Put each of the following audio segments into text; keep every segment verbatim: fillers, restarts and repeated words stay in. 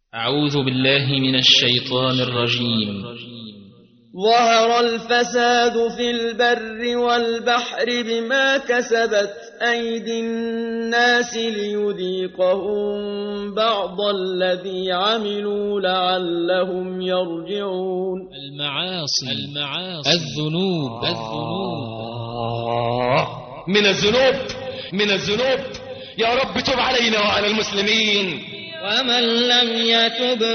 أعوذ بالله من الشيطان الرجيم. ظهر الفساد في البر والبحر بما كسبت أيدي الناس ليذيقهم بعض الذي عملوا لعلهم يرجعون. المعاصي المعاصي الذنوب الذنوب من الذنوب من الذنوب يا رب تب علينا وعلى المسلمين. ومن لم يتب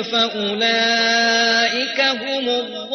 فأولئك هم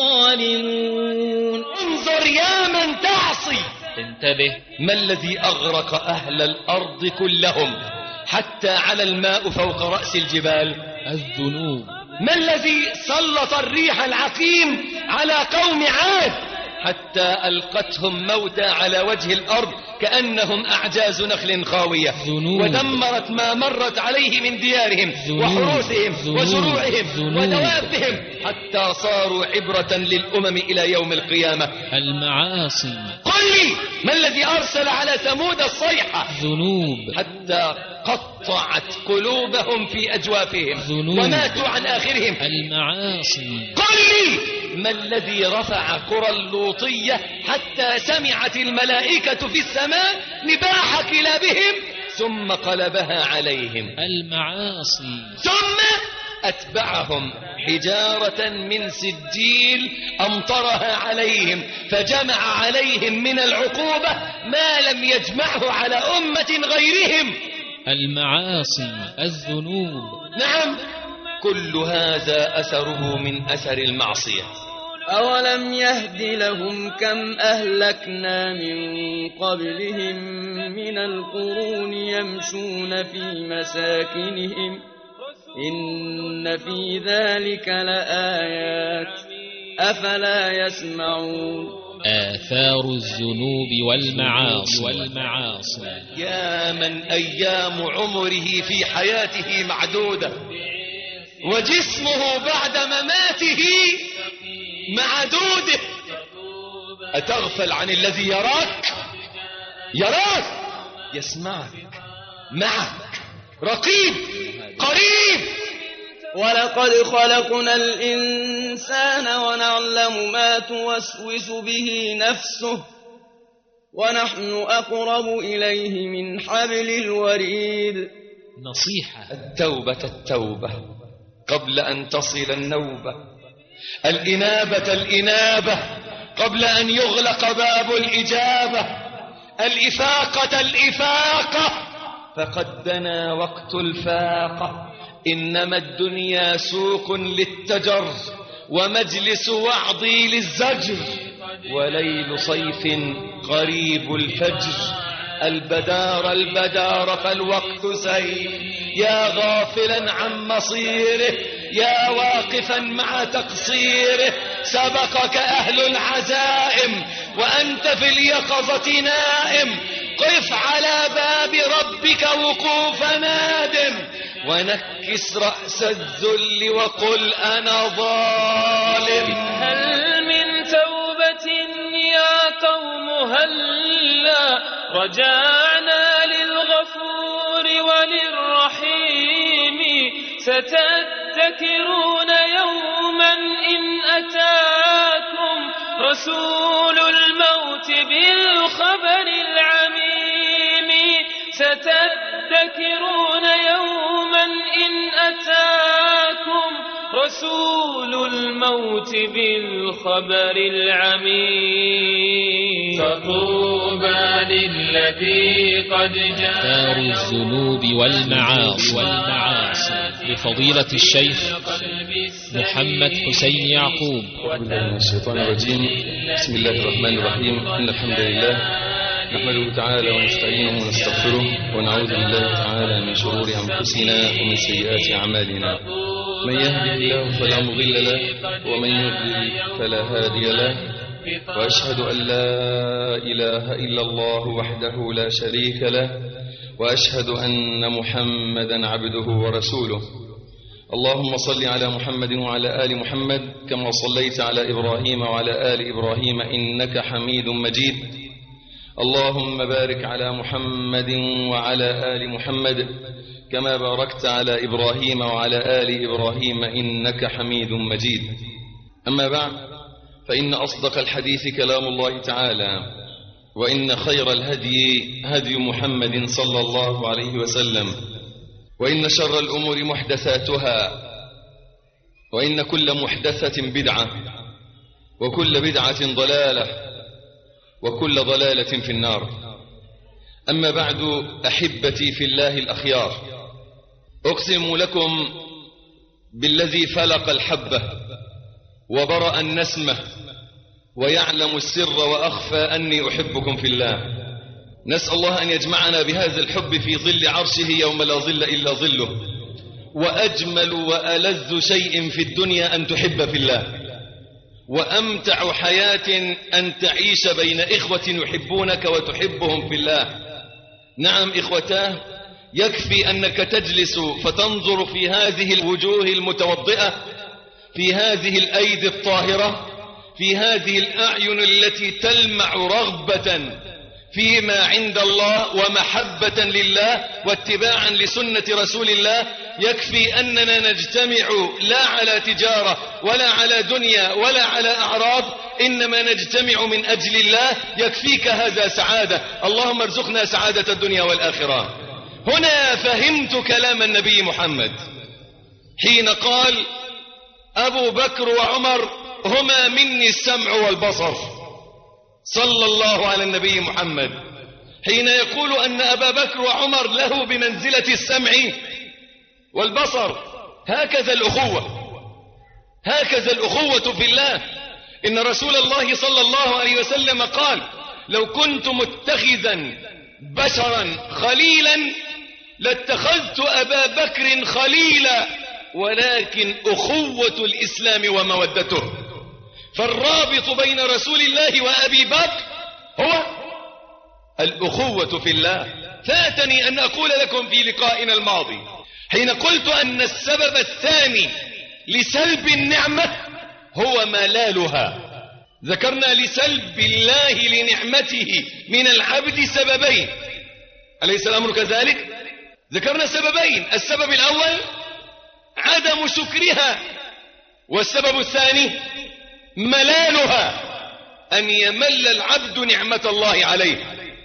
الظالمون. انظر يا من تعصي، انتبه. ما الذي أغرق أهل الأرض كلهم حتى على الماء فوق رأس الجبال؟ الذنوب. ما الذي سلط الريح العقيم على قوم عاد حتى ألقتهم موتى على وجه الأرض كأنهم أعجاز نخل خاوية؟ ذنوب. ودمرت ما مرت عليه من ديارهم ذنوب. وحروسهم ذنوب. وزروعهم ذنوب. ودوابهم حتى صاروا عبرة للأمم إلى يوم القيامة. المعاصي. قل لي ما الذي أرسل على ثمود الصيحة؟ ذنوب. حتى قطعت قلوبهم في أجوافهم ذنوب. وماتوا عن آخرهم. المعاصي. قل لي ما الذي رفع قرى اللوطية حتى سمعت الملائكة في السماء نباح كلابهم ثم قلبها عليهم؟ المعاصي. ثم أتبعهم حجارة من سجيل أمطرها عليهم فجمع عليهم من العقوبة ما لم يجمعه على أمة غيرهم. المعاصي الذنوب. نعم، كل هذا أثره من أثر المعصية. أولم يهد لهم كم أهلكنا من قبلهم من القرون يمشون في مساكنهم إن في ذلك لآيات أفلا يسمعون. آثار الذنوب والمعاصي والمعاصي. يا من أيام عمره في حياته معدودة وجسمه بعد مماته معدوده، أتغفل عن الذي يراك؟ يراك، يسمعك، معك، رقيب، قريب. ولقد خلقنا الإنسان ونعلم ما توسوس به نفسه ونحن أقرب إليه من حبل الوريد. نصيحة. التوبة التوبة قبل أن تصل النوبة، الإنابة الإنابة قبل أن يغلق باب الإجابة، الإفاقة الإفاقة فقد دنا وقت الفاقة. إنما الدنيا سوق للتجر ومجلس وعظي للزجر وليل صيف قريب الفجر. البدار البدار فالوقت سير، يا غافلا عن مصيره يا واقفا مع تقصيره. سبقك أهل العزائم وأنت في اليقظة نائم. قف على باب ربك وقوف نادم ونكس رأس الذل وقل أنا ظالم. هل من توبة يا قوم هلا رجعنا للغفور وللرحيم. ستذكرون يوما إن أتاكم رسول الموت بالخبر العميم. ستذكرون يوما إن أتاكم رسول الموت بالخبر العميم. فطوبى للذي قد جاء. آثار الذنوب والمعاصي والمعاصي لفضيلة الشيخ محمد حسين يعقوب. من الشيطان الرجيم. بسم الله الرحمن الرحيم. إن الحمد لله نحمده تعالى ونستعينه ونستغفره ونعوذ بالله تعالى من شرور أنفسنا ومن سيئات أعمالنا. من يهده الله فلا مضل له ومن يضلل فلا هادي له. وأشهد أن لا إله إلا الله وحده لا شريك له وأشهد أن محمدا عبده ورسوله. اللهم صل على محمد وعلى آل محمد كما صليت على إبراهيم وعلى آل إبراهيم إنك حميد مجيد. اللهم بارك على محمد وعلى آل محمد كما باركت على إبراهيم وعلى آل إبراهيم إنك حميد مجيد. أما بعد، فإن أصدق الحديث كلام الله تعالى، وإن خير الهدي هدي محمد صلى الله عليه وسلم، وإن شر الأمور محدثاتها، وإن كل محدثة بدعة، وكل بدعة ضلالة، وكل ضلالة في النار. أما بعد، أحبتي في الله الأخيار، أقسم لكم بالذي فلق الحبة وبرأ النسمة ويعلم السر وأخفى أني أحبكم في الله. نسأل الله أن يجمعنا بهذا الحب في ظل عرشه يوم لا ظل إلا ظله. وأجمل وألذ شيء في الدنيا أن تحب في الله، وأمتع حياة أن تعيش بين إخوة يحبونك وتحبهم في الله. نعم إخوتاه، يكفي أنك تجلس فتنظر في هذه الوجوه المتوضئة، في هذه الأيدي الطاهرة، في هذه الأعين التي تلمع رغبة فيما عند الله ومحبة لله واتباعا لسنة رسول الله. يكفي أننا نجتمع لا على تجارة ولا على دنيا ولا على أعراض، إنما نجتمع من أجل الله. يكفيك هذا سعادة. اللهم ارزقنا سعادة الدنيا والآخرة. هنا فهمت كلام النبي محمد حين قال: أبو بكر وعمر هما مني السمع والبصر. صلى الله على النبي محمد حين يقول أن أبا بكر وعمر له بمنزلة السمع والبصر. هكذا الأخوة، هكذا الأخوة في الله. إن رسول الله صلى الله عليه وسلم قال: لو كنت متخذا بشرا خليلا لاتخذت أبا بكر خليلا، ولكن أخوة الإسلام ومودته. فالرابط بين رسول الله وأبي بكر هو الأخوة في الله. فاتني أن أقول لكم في لقائنا الماضي حين قلت أن السبب الثاني لسلب النعمة هو ملالها. ذكرنا لسلب الله لنعمته من العبد سببين، أليس الأمر كذلك؟ ذكرنا سببين: السبب الأول عدم شكرها، والسبب الثاني ملالها، أن يمل العبد نعمة الله عليه.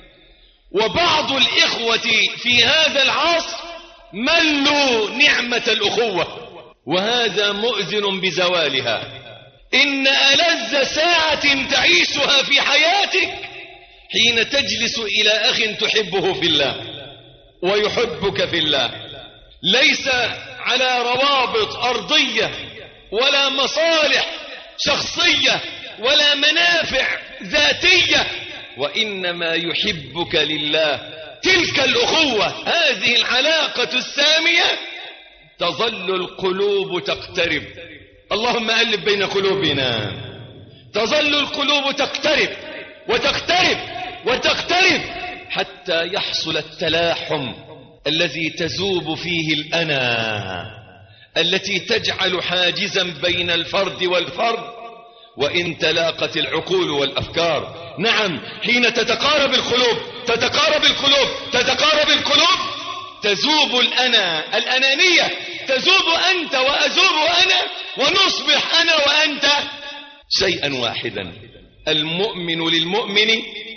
وبعض الإخوة في هذا العصر ملوا نعمة الأخوة، وهذا مؤذن بزوالها. إن ألذ ساعة تعيشها في حياتك حين تجلس إلى أخ تحبه في الله ويحبك في الله، ليس على روابط أرضية ولا مصالح شخصية ولا منافع ذاتية، وإنما يحبك لله. تلك الأخوة، هذه العلاقة السامية، تظل القلوب تقترب. اللهم ألف بين قلوبنا. تظل القلوب تقترب وتقترب وتقترب حتى يحصل التلاحم الذي تذوب فيه الأنا، التي تجعل حاجزا بين الفرد والفرد، وإن تلاقت العقول والأفكار. نعم، حين تتقارب القلوب تتقارب القلوب تتقارب القلوب تذوب الأنا، الأنانية تذوب، أنت وأذوب أنا، ونصبح أنا وأنت شيئا واحدا. المؤمن للمؤمن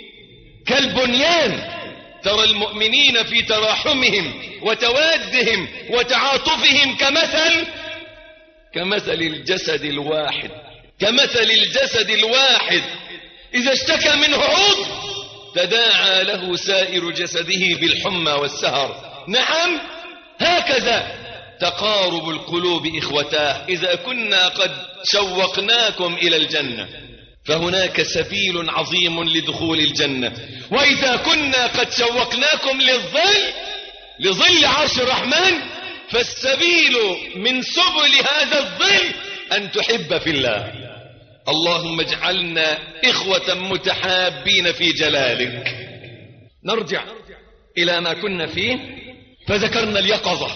كالبنيان. ترى المؤمنين في تراحمهم وتوادهم وتعاطفهم كمثل كمثل الجسد الواحد كمثل الجسد الواحد إذا اشتكى منه عضو تداعى له سائر جسده بالحمى والسهر. نعم، هكذا تقارب القلوب إخوتاه. إذا كنا قد شوقناكم إلى الجنة فهناك سبيل عظيم لدخول الجنة، وإذا كنا قد شوقناكم للظل لظل عرش الرحمن فالسبيل من سبل هذا الظل أن تحب في الله. اللهم اجعلنا إخوة متحابين في جلالك. نرجع إلى ما كنا فيه، فذكرنا اليقظة،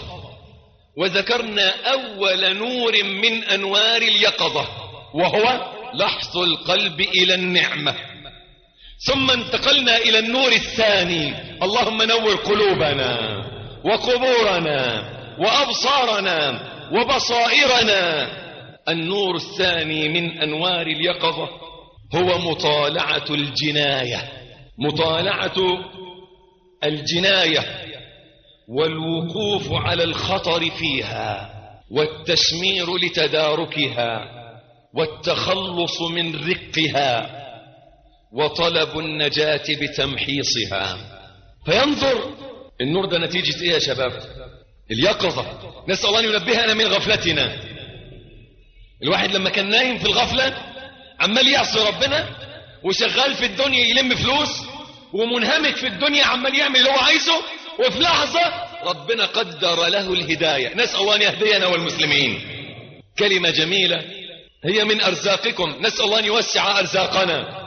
وذكرنا أول نور من أنوار اليقظة وهو لحظ القلب إلى النعمة. ثم انتقلنا إلى النور الثاني. اللهم نور قلوبنا وقبورنا وأبصارنا وبصائرنا. النور الثاني من أنوار اليقظة هو مطالعة الجناية، مطالعة الجناية والوقوف على الخطر فيها والتشمير لتداركها والتخلص من رقها وطلب النجاة بتمحيصها. فينظر النور ده نتيجة ايه يا شباب؟ اليقظة. نسأل الله أن ينبهنا من غفلتنا. الواحد لما كان نايم في الغفلة عمال يعصي ربنا وشغال في الدنيا يلم فلوس ومنهمك في الدنيا عمال يعمل اللي هو عايزه، وفي لحظة ربنا قدر له الهداية. نسأل الله أن يهدينا والمسلمين. كلمة جميلة هي من أرزاقكم، نسأل الله أن يوسع أرزاقنا.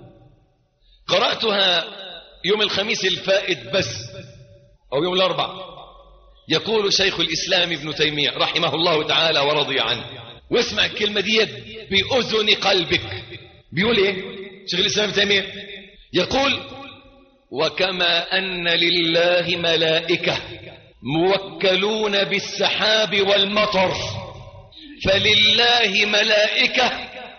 قرأتها يوم الخميس الفائت بس أو يوم الأربع. يقول شيخ الإسلام ابن تيمية رحمه الله تعالى ورضي عنه، واسمع الكلمة دي بأذن قلبك. بيقول ايه شيخ الإسلام ابن تيمية؟ يقول: وكما أن لله ملائكة موكلون بالسحاب والمطر، فلله ملائكة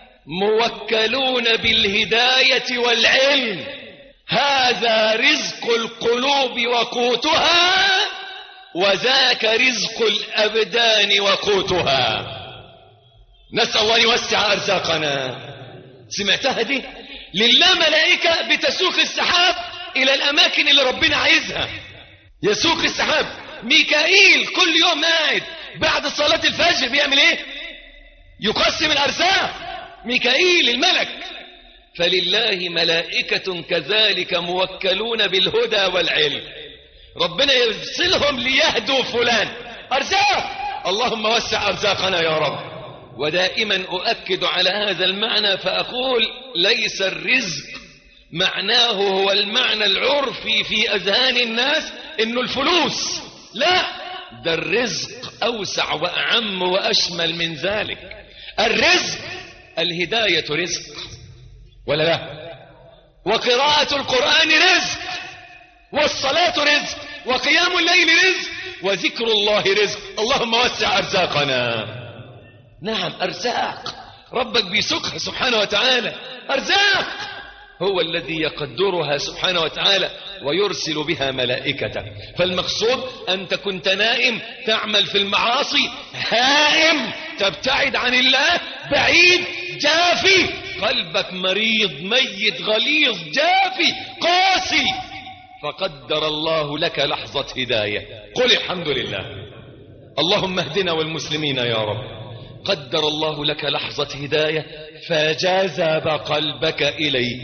موكلون بالهداية والعلم. هذا رزق القلوب وقوتها، وذاك رزق الأبدان وقوتها. نسأل الله أن يوسع أرزاقنا. سمعتها دي؟ لله ملائكة بتسوق السحاب إلى الأماكن اللي ربنا عايزها. يسوق السحاب. ميكائيل كل يوم قاعد بعد صلاة الفجر بيعمل ايه؟ يقسم الأرزاق. ميكائيل الملك. فلله ملائكة كذلك موكلون بالهدى والعلم. ربنا يرسلهم ليهدوا فلان. أرزاق. اللهم وسع أرزاقنا يا رب. ودائما أؤكد على هذا المعنى فأقول: ليس الرزق معناه هو المعنى العرفي في أذهان الناس إنه الفلوس. لا، ده الرزق أوسع وأعم وأشمل من ذلك. الرزق الهداية رزق ولا لا؟ وقراءة القرآن رزق، والصلاة رزق، وقيام الليل رزق، وذكر الله رزق. اللهم وسع أرزاقنا. نعم أرزاق ربك بيسوقها سبحانه وتعالى. أرزاق هو الذي يقدرها سبحانه وتعالى ويرسل بها ملائكته. فالمقصود أنت كنت نائم تعمل في المعاصي، هائم تبتعد عن الله، بعيد جافي، قلبك مريض ميت غليظ جافي قاسي، فقدر الله لك لحظة هداية. قل الحمد لله. اللهم اهدنا والمسلمين يا رب. قدر الله لك لحظة هداية فجذب قلبك إليه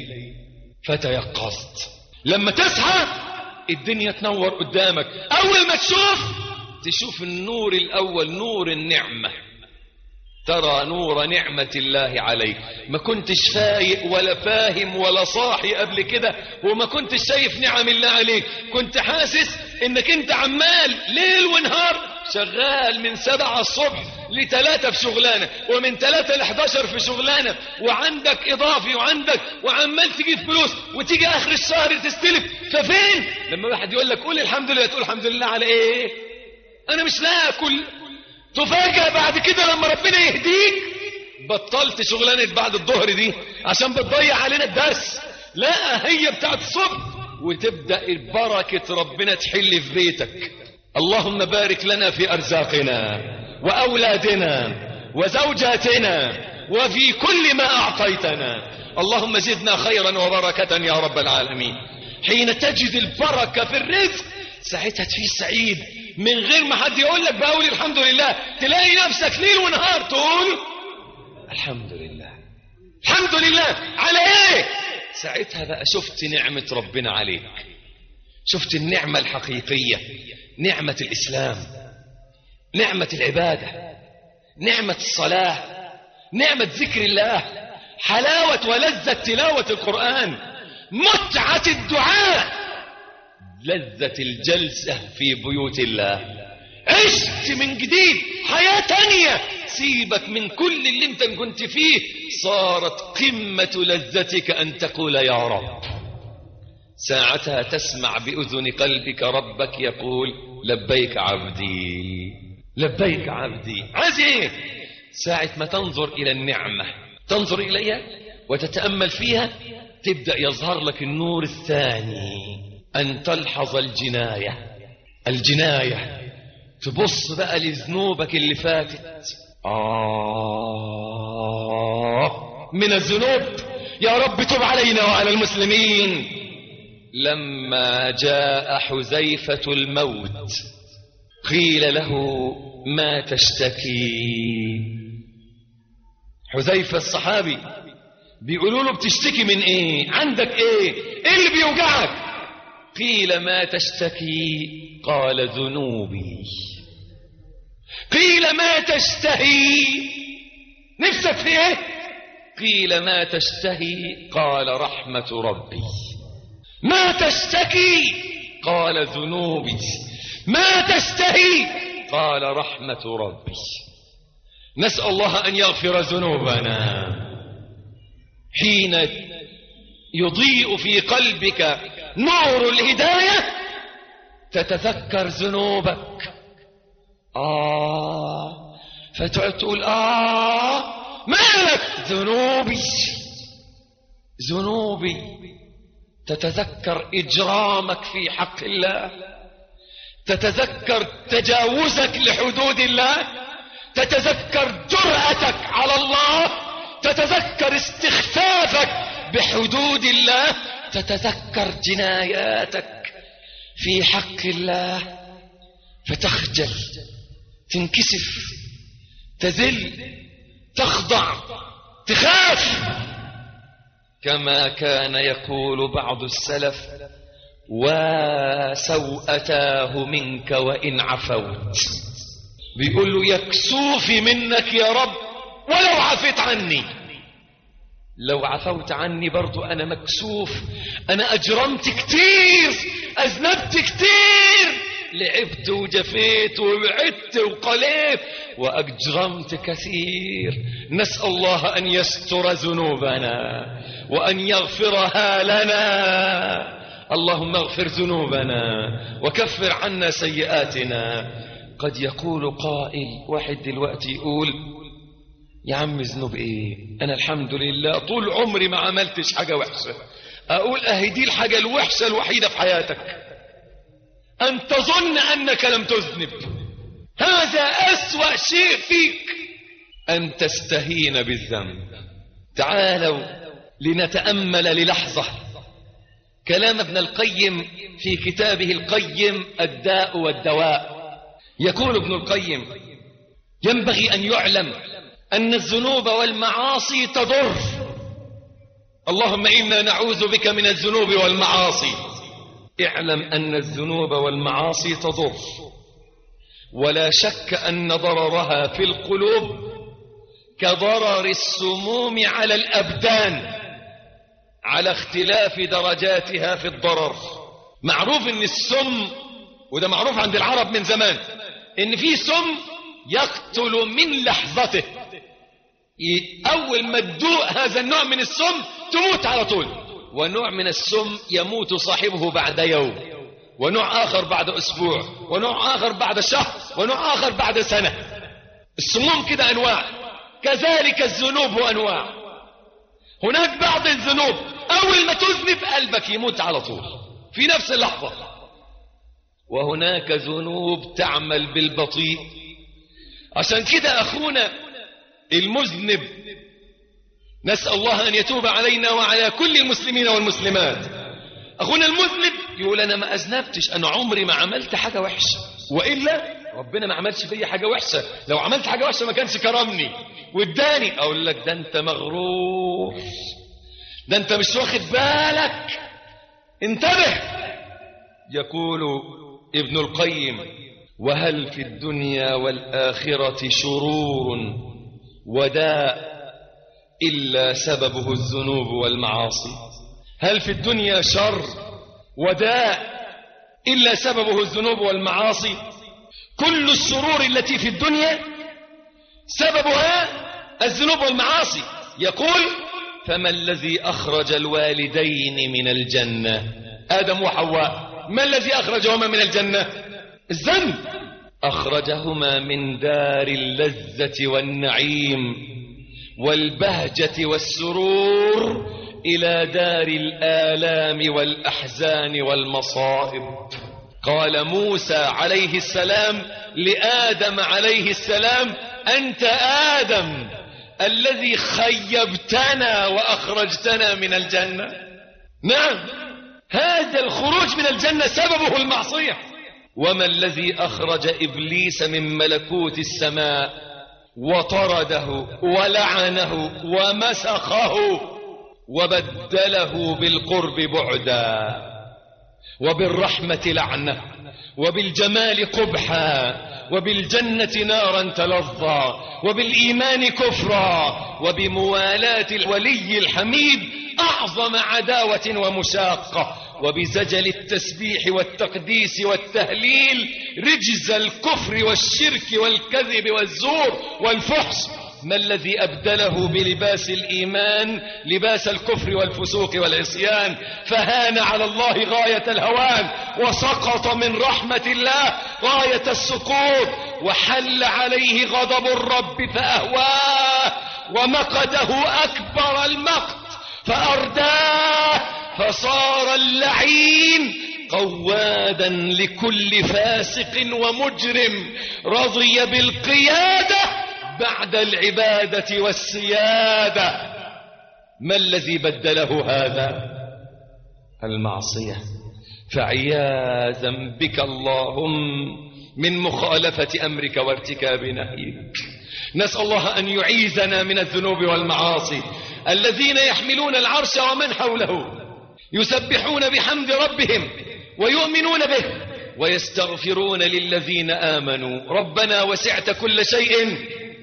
فتيقظت. لما تصحى الدنيا تنور قدامك. أول ما تشوف تشوف النور الأول، نور النعمة. ترى نور نعمة الله عليك. ما كنتش فايق ولا فاهم ولا صاحي قبل كده، وما كنتش شايف نعم الله عليك. كنت حاسس انك انت عمال ليل ونهار شغال من سبعة الصبح لثلاثة في شغلانة، ومن ثلاثة لحداشر في شغلانة، وعندك إضافي وعندك وعمال تجيب فلوس، وتيجي آخر الشهر تستلف. ففين لما واحد يقول لك قول الحمد لله، تقول الحمد لله على إيه؟ أنا مش لا أكل. تفاجأ بعد كده لما ربنا يهديك بطلت شغلانة بعد الظهر دي عشان بتضيع علينا الدرس. لا، هي بتاعت الصبح، وتبدأ بركة ربنا تحل في بيتك. اللهم بارك لنا في أرزاقنا وأولادنا وزوجاتنا وفي كل ما أعطيتنا. اللهم زدنا خيرا وبركة يا رب العالمين. حين تجد البركة في الرزق ساعتها تعيش سعيد من غير ما حد يقول لك بقول الحمد لله. تلاقي نفسك ليل ونهار تقول الحمد لله الحمد لله. على ايه؟ ساعتها بقى شفت نعمة ربنا عليك، شفت النعمة الحقيقية، نعمة الإسلام، نعمة العبادة، نعمة الصلاة، نعمة ذكر الله، حلاوة ولذة تلاوة القرآن، متعة الدعاء، لذة الجلسة في بيوت الله. عشت من جديد حياة تانية. سيبك من كل اللي انت كنت فيه. صارت قمة لذتك أن تقول يا رب. ساعتها تسمع بأذن قلبك ربك يقول لبيك عبدي لبيك عبدي. عايز ايه؟ ساعة ما تنظر إلى النعمة، تنظر إليها وتتأمل فيها، تبدأ يظهر لك النور الثاني، أن تلحظ الجناية. الجناية تبص بقى لذنوبك اللي فاتت. آه من الذنوب، يا رب تب علينا وعلى المسلمين. لما جاء حذيفة الموت قيل له ما تشتكي؟ حذيفة الصحابي بيقولوا له بتشتكي من ايه؟ عندك ايه؟ ايه اللي بيوجعك؟ قيل ما تشتكي؟ قال ذنوبي. قيل ما تشتهي؟ نفسك في ايه؟ قيل ما تشتهي؟ قال رحمة ربي. ما تشتكي؟ قال ذنوبي. ما تشتهي؟ قال رحمة ربي. نسأل الله أن يغفر ذنوبنا. حين يضيء في قلبك نور الهداية تتذكر ذنوبك. آه فتقعد تقول آه مالك؟ ذنوبي ذنوبي. تتذكر إجرامك في حق الله، تتذكر تجاوزك لحدود الله، تتذكر جرأتك على الله، تتذكر استخفافك بحدود الله، تتذكر جناياتك في حق الله، فتخجل، تنكسف، تذل، تخضع، تخاف. كما كان يقول بعض السلف وسوءتاه منك وإن عفوت. بيقول له يكسوفي منك يا رب ولو عفيت عني. لو عفوت عني برضو أنا مكسوف، أنا أجرمت كتير، أذنبت كتير، لعبت وجفيت وبعدت وقليت وأجرمت كثير. نسأل الله أن يستر ذنوبنا وأن يغفرها لنا. اللهم اغفر ذنوبنا وكفر عنا سيئاتنا. قد يقول قائل، واحد دلوقتي يقول يا عم ذنوب ايه؟ انا الحمد لله طول عمري ما عملتش حاجة وحشة. اقول اهي دي الحاجة الوحشة الوحيدة في حياتك، ان تظن انك لم تذنب. هذا اسوأ شيء فيك، ان تستهين بالذنب. تعالوا لنتأمل للحظة كلام ابن القيم في كتابه القيم الداء والدواء. يقول ابن القيم ينبغي أن يعلم أن الذنوب والمعاصي تضر. اللهم إنا نعوذ بك من الذنوب والمعاصي. اعلم أن الذنوب والمعاصي تضر، ولا شك أن ضررها في القلوب كضرر السموم على الأبدان، على اختلاف درجاتها في الضرر. معروف ان السم، وده معروف عند العرب من زمان، ان في سم يقتل من لحظته. اول ما تدوق هذا النوع من السم تموت على طول. ونوع من السم يموت صاحبه بعد يوم، ونوع اخر بعد اسبوع، ونوع اخر بعد شهر، ونوع اخر بعد سنة. السموم كده انواع، كذلك الذنوب انواع. هناك بعض الذنوب اول ما تذنب قلبك يموت على طول في نفس اللحظة، وهناك ذنوب تعمل بالبطيء. عشان كده اخونا المذنب نسأل الله ان يتوب علينا وعلى كل المسلمين والمسلمات. اخونا المذنب يقول انا ما اذنبتش، انا عمري ما عملت حاجة وحشة، وإلا ربنا ما عملش فيا حاجة وحشة. لو عملت حاجة وحشة ما كانش كرمني واداني. اقول لك ده انت مغرور، ده انت مش واخد بالك، انتبه. يقول ابن القيم وهل في الدنيا والآخرة شرور وداء إلا سببه الذنوب والمعاصي؟ هل في الدنيا شر وداء إلا سببه الذنوب والمعاصي؟ كل الشرور التي في الدنيا سببها الذنوب والمعاصي. يقول فما الذي أخرج الوالدين من الجنة آدم وحواء، ما الذي أخرجهما من الجنة؟ الذنب. أخرجهما من دار اللذة والنعيم والبهجة والسرور إلى دار الآلام والأحزان والمصائب. قال موسى عليه السلام لآدم عليه السلام: أنت آدم الذي خيبتنا وأخرجتنا من الجنة. نعم، هذا الخروج من الجنة سببه المعصية. وما الذي أخرج إبليس من ملكوت السماء وطرده ولعنه ومسخه وبدله بالقرب بعدا وبالرحمة لعنة وبالجمال قبحا وبالجنة نارا تلظى وبالإيمان كفرا وبموالاة الولي الحميد أعظم عداوة ومشاقة وبزجل التسبيح والتقديس والتهليل رجز الكفر والشرك والكذب والزور والفحش؟ ما الذي أبدله بلباس الإيمان لباس الكفر والفسوق والعصيان؟ فهان على الله غاية الهوان وسقط من رحمة الله غاية السقوط وحل عليه غضب الرب فأهواه ومقته أكبر المقت فأرداه فصار اللعين قوادا لكل فاسق ومجرم رضي بالقيادة بعد العبادة والسيادة. ما الذي بدله هذا؟ المعصية. فعياذا بك اللهم من مخالفة أمرك وارتكاب نهيك. نسأل الله أن يعيذنا من الذنوب والمعاصي. الذين يحملون العرش ومن حوله يسبحون بحمد ربهم ويؤمنون به ويستغفرون للذين آمنوا ربنا وسعت كل شيء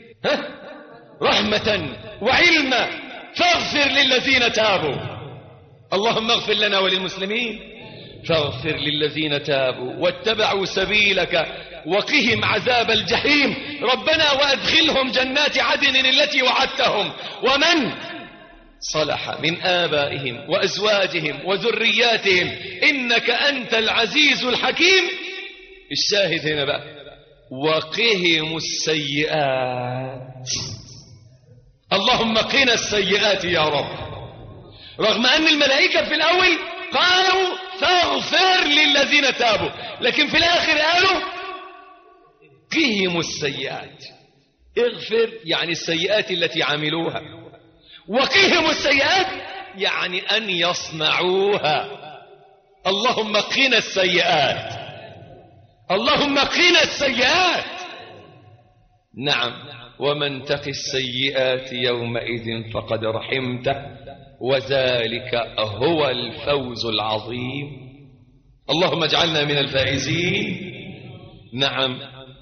رحمة وعلما فاغفر للذين تابوا. اللهم اغفر لنا وللمسلمين. فاغفر للذين تابوا واتبعوا سبيلك وقهم عذاب الجحيم. ربنا وأدخلهم جنات عدن التي وعدتهم ومن صلح من آبائهم وأزواجهم وذرياتهم إنك أنت العزيز الحكيم. الشاهد هنا بقى: وقهم السيئات. اللهم قنا السيئات يا رب. رغم أن الملائكة في الأول قالوا فاغفر للذين تابوا، لكن في الآخر قالوا قهم السيئات. اغفر يعني السيئات التي عملوها، وقهم السيئات يعني أن يصنعوها. اللهم قنا السيئات، اللهم قنا السيئات. نعم، ومن تق السيئات يومئذ فقد رحمته وذلك هو الفوز العظيم. اللهم اجعلنا من الفائزين. نعم،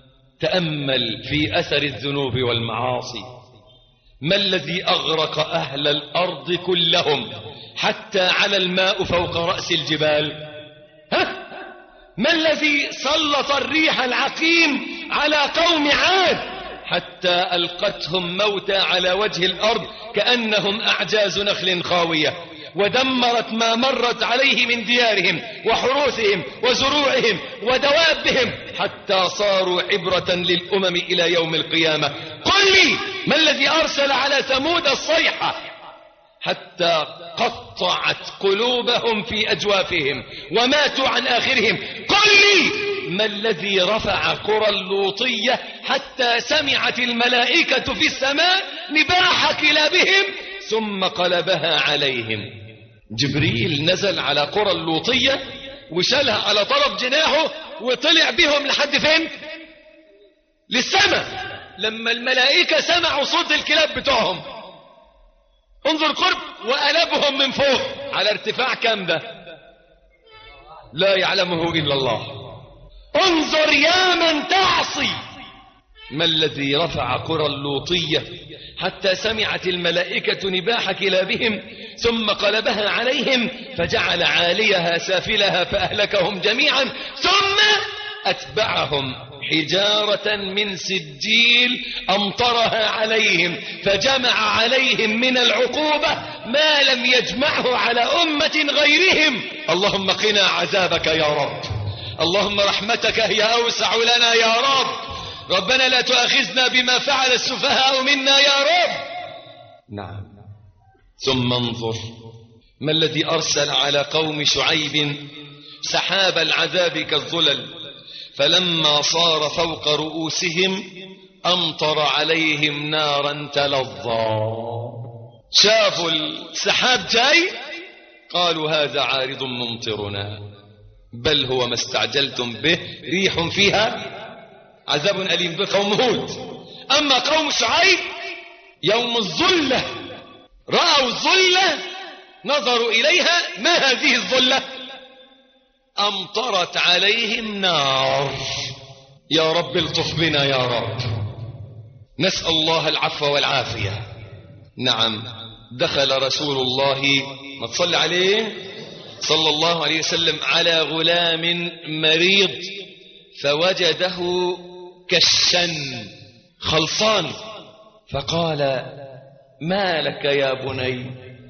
تأمل في أثر الذنوب والمعاصي. ما الذي أغرق أهل الأرض كلهم حتى على الماء فوق رأس الجبال؟ ها؟ ما الذي سلط الريح العقيم على قوم عاد حتى ألقتهم موتى على وجه الأرض كأنهم أعجاز نخل خاوية، ودمرت ما مرت عليه من ديارهم وحروثهم وزروعهم ودوابهم حتى صاروا عبرة للأمم إلى يوم القيامة؟ قل لي ما الذي أرسل على ثمود الصيحة حتى قطعت قلوبهم في أجوافهم وماتوا عن آخرهم؟ قل لي ما الذي رفع قرى اللوطية حتى سمعت الملائكة في السماء نباح كلابهم ثم قلبها عليهم؟ جبريل نزل على قرى اللوطية وشالها على طرف جناحه وطلع بهم لحد فين؟ للسماء. لما الملائكة سمعوا صوت الكلاب بتوعهم، انظر قرب، وقلبهم من فوق على ارتفاع كام ده؟ لا يعلمه إلا الله. انظر يا من تعصي. ما الذي رفع قرى اللوطية حتى سمعت الملائكة نباح كلابهم ثم قلبها عليهم فجعل عاليها سافلها فأهلكهم جميعا ثم أتبعهم حجارة من سجيل أمطرها عليهم فجمع عليهم من العقوبة ما لم يجمعه على أمة غيرهم. اللهم قنا عذابك يا رب، اللهم رحمتك هي أوسع لنا يا رب، ربنا لا تؤاخذنا بما فعل السفهاء منا يا رب. نعم. ثم انظر ما الذي أرسل على قوم شعيب سحاب العذاب كالظلل فلما صار فوق رؤوسهم أمطر عليهم نارا تلظى. شافوا السحاب جاي قالوا هذا عارض ممطرنا بل هو ما استعجلتم به ريح فيها عذاب أليم. بقوم هود. أما قوم شعيب يوم الظلة رأوا الظلة نظروا إليها ما هذه الظلة؟ أمطرت عليهم نار. يا رب الطف بنا يا رب، نسأل الله العفو والعافية. نعم. دخل رسول الله ما تصلي عليه صلى الله عليه وسلم على غلام مريض فوجده كالشن خلصان فقال ما لك يا بني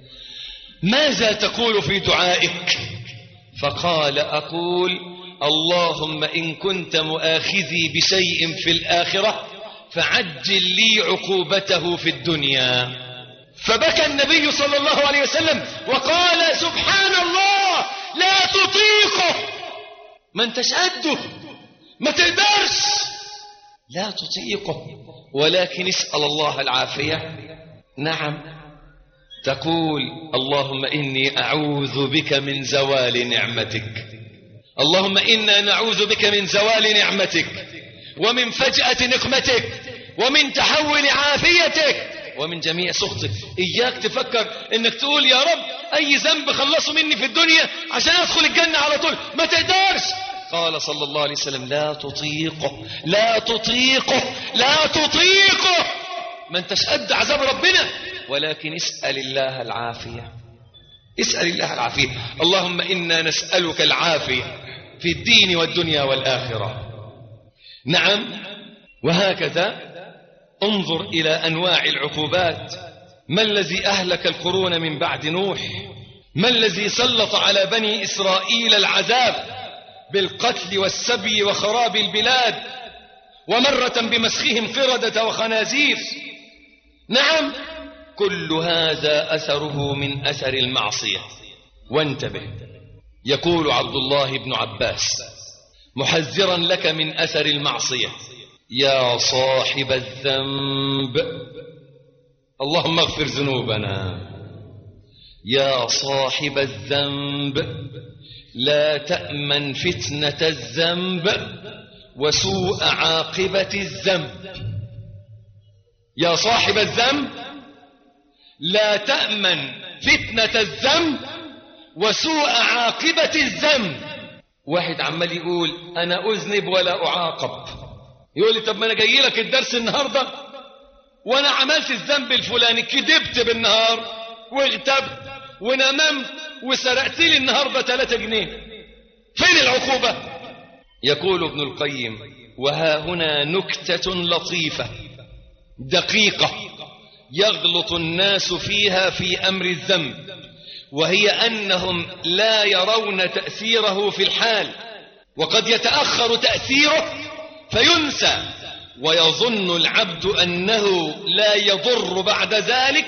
ماذا تقول في دعائك؟ فقال أقول اللهم إن كنت مؤاخذي بشيء في الآخرة فعجل لي عقوبته في الدنيا. فبكى النبي صلى الله عليه وسلم وقال سبحان الله لا تطيقه، ما انتش قده، ما تقدرش، لا تطيقه، ولكن اسأل الله العافية. نعم. تقول اللهم إني أعوذ بك من زوال نعمتك، اللهم إنا نعوذ بك من زوال نعمتك ومن فجأة نقمتك ومن تحول عافيتك ومن جميع سخطك. إياك تفكر إنك تقول يا رب أي ذنب خلصوا مني في الدنيا عشان أدخل الجنة على طول، ما تقدرش. قال صلى الله عليه وسلم لا تطيقه لا تطيقه لا تطيقه، ما انتش قد عذاب ربنا، ولكن اسأل الله العافية، اسأل الله العافية. اللهم إنا نسألك العافية في الدين والدنيا والآخرة. نعم. وهكذا انظر إلى أنواع العقوبات. ما الذي أهلك القرون من بعد نوح؟ ما الذي سلط على بني إسرائيل العذاب بالقتل والسبي وخراب البلاد ومرة بمسخهم قردة وخنازير؟ نعم. كل هذا أثره من أثر المعصية. وانتبه، يقول عبد الله بن عباس محذرا لك من أثر المعصية يا صاحب الذنب اللهم اغفر ذنوبنا يا صاحب الذنب لا تأمن فتنة الذنب وسوء عاقبة الذنب. يا صاحب الذنب لا تأمن فتنة الذنب وسوء عاقبة الذنب. واحد عمال يقول أنا أذنب ولا أعاقب، يقول لي طب ما أنا جاي لك الدرس النهاردة وأنا عملت الذنب الفلاني، كذبت بالنهار واغتبت ونممت وسرقت لي النهاردة ثلاثة جنيه، فين العقوبة؟ يقول ابن القيم وها هنا نكتة لطيفة دقيقة يغلط الناس فيها في أمر الذنب، وهي أنهم لا يرون تأثيره في الحال، وقد يتأخر تأثيره فينسى ويظن العبد أنه لا يضر بعد ذلك،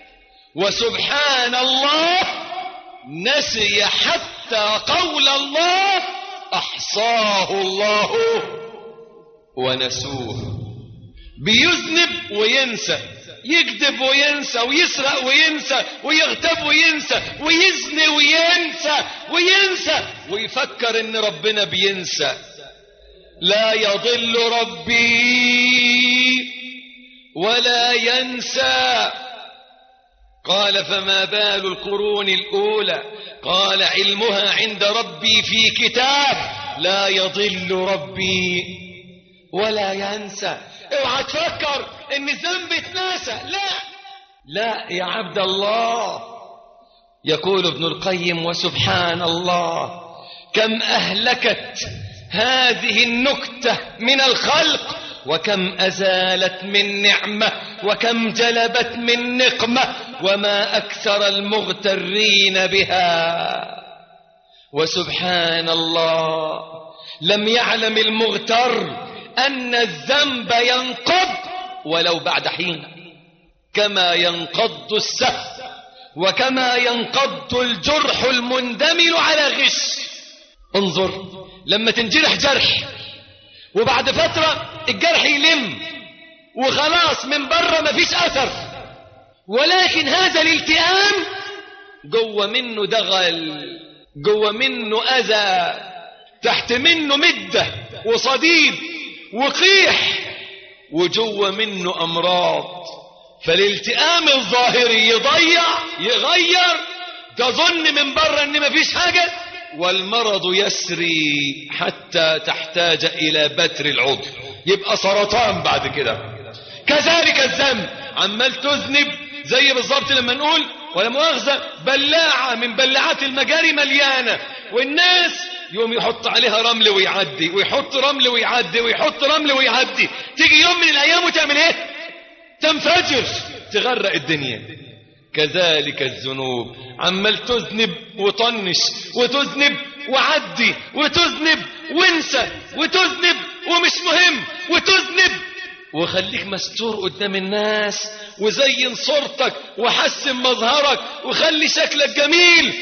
وسبحان الله نسي حتى قول الله أحصاه الله ونسوه. بيذنب وينسى، يكذب وينسى ويسرق وينسى ويغتاب وينسى ويزني وينسى وينسى ويفكر ان ربنا بينسى. لا يضل ربي ولا ينسى. قال فما بال القرون الأولى؟ قال علمها عند ربي في كتاب لا يضل ربي ولا ينسى. اوعى تفكر ان الذنب اتناسى، لا لا يا عبد الله. يقول ابن القيم وسبحان الله كم أهلكت هذه النكتة من الخلق، وكم أزالت من نعمة وكم جلبت من نقمة، وما أكثر المغترين بها. وسبحان الله، لم يعلم المغتر أن الذنب ينقض ولو بعد حين، كما ينقض السهم وكما ينقض الجرح المندمل على غش. انظر لما تنجرح جرح وبعد فترة الجرح يلم وخلاص من بره مفيش أثر، ولكن هذا الالتئام جوه منه دغل، جوه منه أذى، تحت منه مدة وصديد وقيح، وجوه منه أمراض. فالالتئام الظاهري يضيع يغير، تظن من بره ان مفيش حاجة، والمرض يسري حتى تحتاج الى بتر العضو، يبقى سرطان بعد كده. كذلك الذنب، عمال تذنب زي بالظبط لما نقول ولا مؤاخذة بلاعة من بلاعات المجاري مليانة، والناس يوم يحط عليها رمل ويعدي ويحط رمل ويعدي ويحط رمل ويعدي، تيجي يوم من الايام وتعمل ايه؟ تنفجر، تغرق الدنيا. كذلك الذنوب، عمال تذنب وطنش وتذنب وعدي وتذنب وانسى وتذنب ومش مهم وتذنب، وخليك مستور قدام الناس وزين صورتك وحسن مظهرك وخلي شكلك جميل.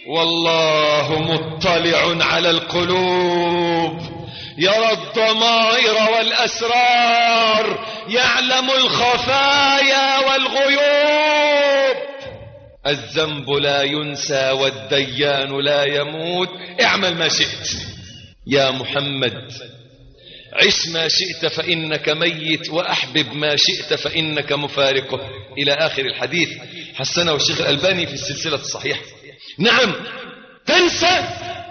والله مطلع على القلوب، يرى الضمائر والأسرار، يعلم الخفايا والغيوب. الذنب لا ينسى والديان لا يموت. اعمل ما شئت يا محمد، عش ما شئت فإنك ميت، وأحبب ما شئت فإنك مفارقه، إلى آخر الحديث. حسنه الشيخ الألباني في السلسلة الصحيحة. نعم، تنسى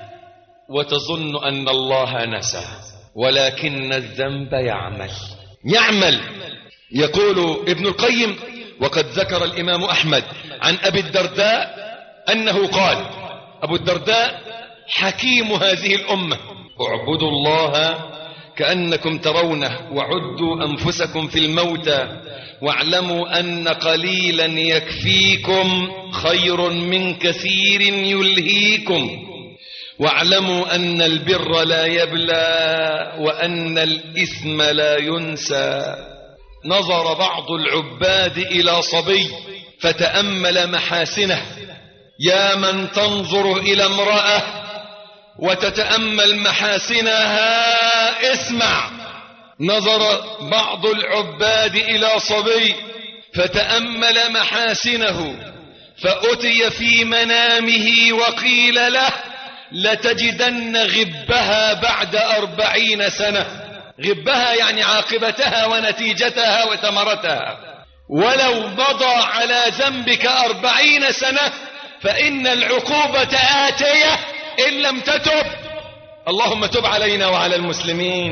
وتظن أن الله نسى، ولكن الذنب يعمل يعمل. يقول ابن القيم: وقد ذكر الإمام أحمد عن أبي الدرداء أنه قال، أبو الدرداء حكيم هذه الأمة: اعبدوا الله كأنكم ترونه، وعدوا أنفسكم في الموتى، واعلموا أن قليلا يكفيكم خير من كثير يلهيكم، واعلموا أن البر لا يبلى وأن الإثم لا ينسى. نظر بعض العباد إلى صبي فتأمل محاسنه. يا من تنظر إلى امرأة وتتأمل محاسنها، اسمع. نظر بعض العباد إلى صبي فتأمل محاسنه، فأتي في منامه وقيل له: لتجدن غبها بعد أربعين سنة. غبها يعني عاقبتها ونتيجتها وثمرتها. ولو مضى على ذنبك أربعين سنة فإن العقوبة آتية إن لم تتب. اللهم تب علينا وعلى المسلمين.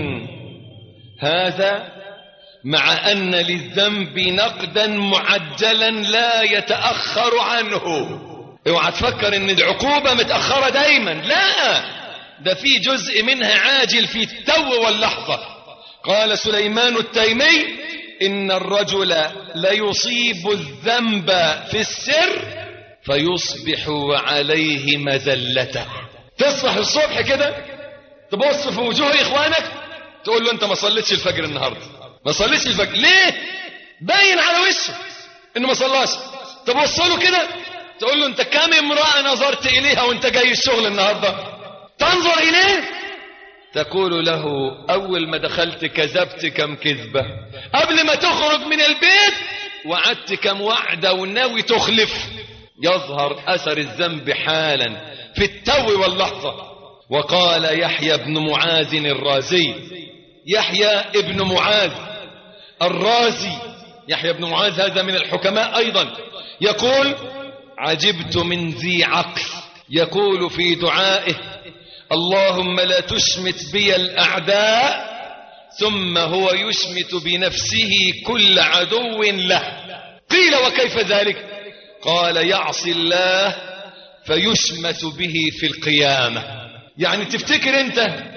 هذا مع أن للذنب نقدا معجلا لا يتأخر عنه. اوعى تفكر ان العقوبة متأخرة دايما، لا، ده في جزء منها عاجل في التو واللحظة. قال سليمان التيمي: إن الرجل ليصيب الذنب في السر فيصبح عليه مذلته. تصبح الصبح كده تبص في وجوه إخوانك تقول له: أنت ما صليتش الفجر النهاردة، ما صليتش الفجر ليه؟ باين على وشه إنه ما صلاش. تبص له كده تقول له: أنت كم امرأة نظرت إليها وأنت جاي الشغل النهاردة؟ تنظر إليه تقول له: أول ما دخلت كذبت كم كذبة، قبل ما تخرج من البيت وعدت كم وعدة وناوي تخلف. يظهر أثر الذنب حالا في التو واللحظة. وقال يحيى بن معاذ الرازي، يحيى ابن معاذ الرازي، يحيى بن معاذ هذا من الحكماء أيضا، يقول: عجبت من ذي عقل يقول في دعائه: اللهم لا تشمت بي الأعداء، ثم هو يشمت بنفسه كل عدو له. قيل: وكيف ذلك؟ قال: يعصي الله فيشمت به في القيامة. يعني تفتكر انت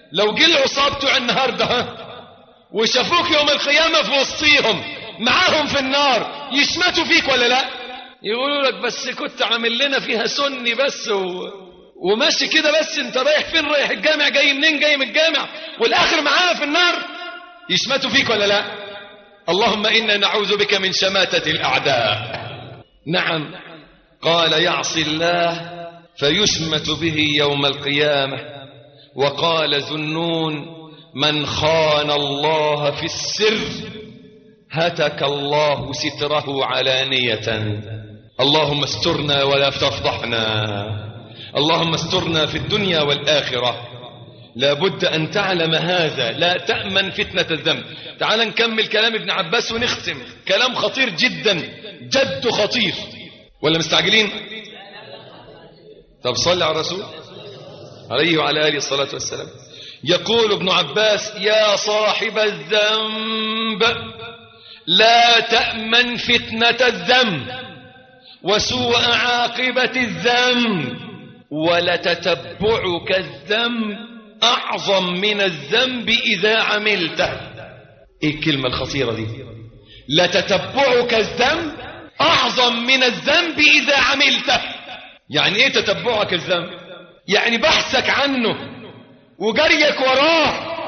لو جه العصاب بتوع النهارده ها وشافوك يوم القيامة في وسطيهم معاهم في النار يشمتوا فيك ولا لا؟ يقولوا لك بس كنت عامل لنا فيها سني بس و... وماشي كده بس، انت رايح فين؟ رايح الجامع. جاي منين؟ جاي من الجامع، والاخر معانا في النار. يشمتوا فيك ولا لا؟ اللهم إنا نعوذ بك من شماتة الأعداء. نعم. قال يعصي الله فيشمت به يوم القيامة. وقال ذنون من خان الله في السر هتك الله ستره علانية. اللهم استرنا ولا تفضحنا، اللهم استرنا في الدنيا والآخرة. لا بد أن تعلم هذا، لا تأمن فتنة الذنب. تعال نكمل كلام ابن عباس ونختم. كلام خطير جدا، جد خطير. ولا مستعجلين؟ طب صلي على الرسول عليه وعلى آله الصلاة والسلام. يقول ابن عباس يا صاحب الذنب لا تأمن فتنة الذنب وسوء عاقبة الذنب، ولتتبعك الذنب أعظم من الذنب إذا عملته. إيه الكلمة الخطيرة دي؟ لتتبعك الذنب أعظم من الذنب إذا عملته. يعني إيه تتبعك الذنب؟ يعني بحثك عنه وجريك وراه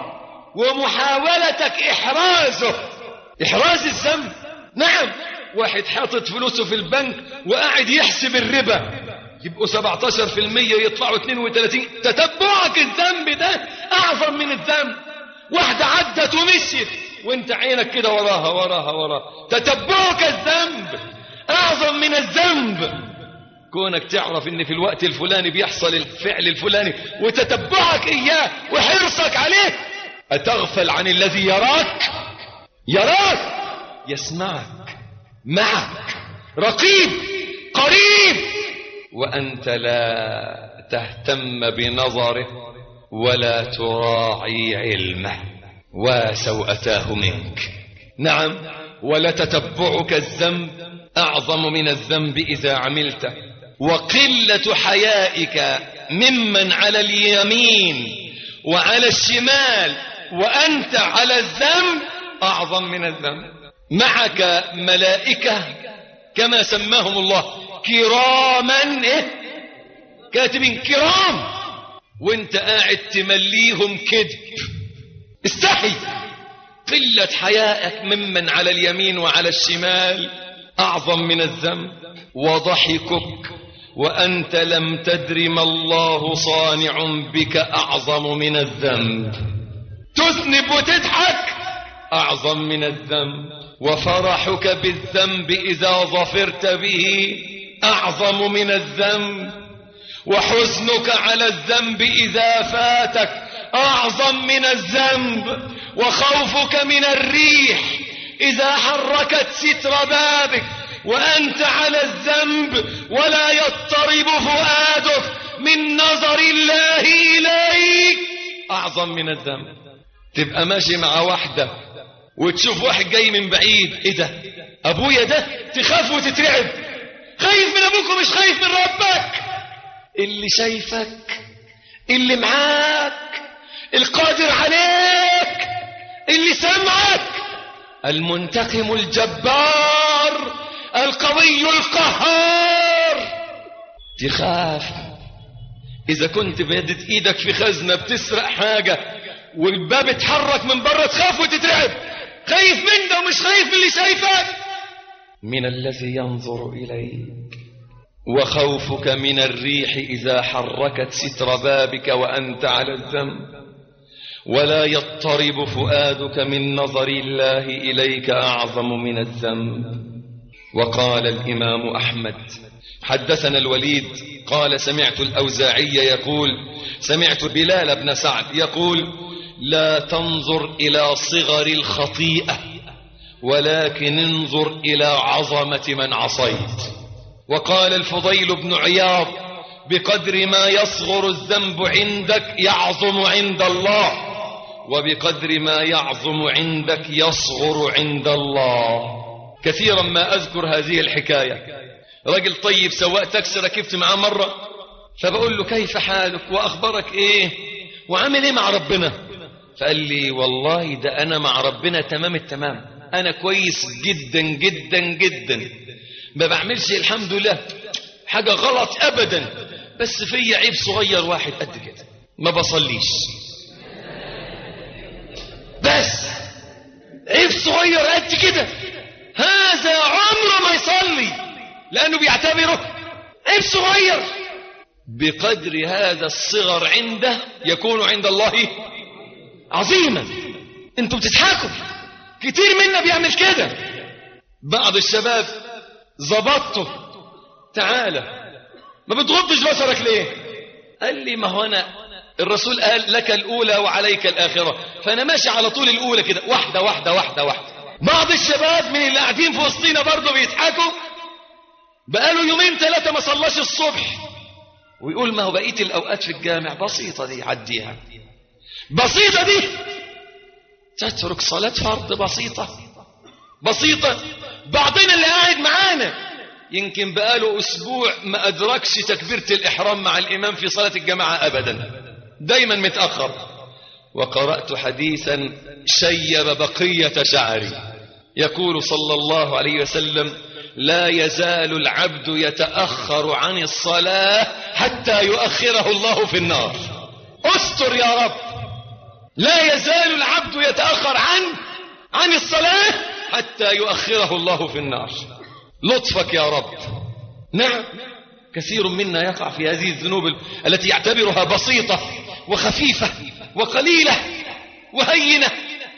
ومحاولتك إحرازه، إحراز الذنب. نعم. واحد حاطط فلوسه في البنك وقاعد يحسب الربا، يبقوا سبعتاشر في المية يطلعوا اتنين وتلاتين. تتبعك الذنب ده أعظم من الذنب. واحدة عدت ومشيت وانت عينك كده وراها وراها وراها. تتبعك الذنب أعظم من الذنب. كونك تعرف ان في الوقت الفلاني بيحصل الفعل الفلاني وتتبعك إياه وحرصك عليه. أتغفل عن الذي يراك؟ يراك، يسمعك، معك، رقيب، قريب، وأنت لا تهتم بنظره ولا تراعي علمه. وسوءتاه منك. نعم. ولتتبعك الذنب أعظم من الذنب إذا عملته. وقلة حيائك ممن على اليمين وعلى الشمال وأنت على الذنب أعظم من الذنب. معك ملائكة كما سماهم الله كراما إيه؟ كاتبين كرام، وانت قاعد تمليهم كذب. استحي. قلة حيائك ممن على اليمين وعلى الشمال أعظم من الذنب. وضحكك وأنت لم تدر ما الله صانع بك أعظم من الذنب. تذنب وتضحك أعظم من الذنب. وفرحك بالذنب إذا ظفرت به أعظم من الذنب. وحزنك على الذنب إذا فاتك أعظم من الذنب. وخوفك من الريح إذا حركت ستر بابك وأنت على الذنب ولا يضطرب فؤادك من نظر الله إليك أعظم من الذنب. تبقى ماشي مع واحدة وتشوف واحد جاي من بعيد، إيه ده؟ أبويا ده؟ تخاف وتترعب. خايف من أبوك ومش خايف من ربك اللي شايفك، اللي معاك، القادر عليك، اللي سمعك، المنتقم الجبار القوي القهار. تخاف. إذا كنت بيدت إيدك في خزنة بتسرق حاجة والباب اتحرك من بره تخاف وتترعب. خايف من ده ومش خايف من اللي شايفك. من الذي ينظر إليك. وخوفك من الريح إذا حركت ستر بابك وأنت على الذنب ولا يضطرب فؤادك من نظر الله إليك أعظم من الذنب. وقال الإمام أحمد حدثنا الوليد قال سمعت الأوزاعي يقول سمعت بلال بن سعد يقول لا تنظر إلى صغر الخطيئة ولكن انظر إلى عظمة من عصيت. وقال الفضيل بن عياض بقدر ما يصغر الذنب عندك يعظم عند الله وبقدر ما يعظم عندك يصغر عند الله. كثيرا ما أذكر هذه الحكاية. رجل طيب سواق تاكسي ركبت معاه مرة فبقول له كيف حالك وأخبارك إيه وعامل ايه مع ربنا؟ فقال لي والله ده انا مع ربنا تمام التمام، انا كويس جدا جدا جدا، ما بعملش الحمد لله حاجة غلط ابدا، بس في عيب صغير واحد قد كده، ما بصليش. بس عيب صغير قد كده، هذا عمره ما يصلي لانه بيعتبره عيب صغير. بقدر هذا الصغر عنده يكون عند الله عظيما. انتوا بتضحكوا، كتير منا بيعمل كده. بعض الشباب ظبطته، تعالى ما بتغضش بصرك ليه؟ قال لي ما هو انا الرسول قال لك الاولى وعليك الاخره، فانا ماشي على طول الاولى كده، واحده واحده واحده واحده. بعض الشباب من اللي قاعدين في وسطينا برضه بيضحكوا، بقاله يومين ثلاثه ما صلاش الصبح، ويقول ما هو بقيه الاوقات في الجامع بسيطه دي، عديها بسيطه دي، تترك صلاه فرض بسيطه بسيطه. بعضنا اللي قاعد معانا يمكن بقاله اسبوع ما ادركش تكبيره الاحرام مع الامام في صلاه الجماعه ابدا، دايما متاخر. وقرات حديثا شيب بقيه شعري، يقول صلى الله عليه وسلم لا يزال العبد يتاخر عن الصلاه حتى يؤخره الله في النار. استر يا رب، لا يزال العبد يتاخر عن عن الصلاه حتى يؤخره الله في النار. لطفك يا رب. نعم كثير منا يقع في هذه الذنوب التي يعتبرها بسيطة وخفيفة وقليلة وهينة،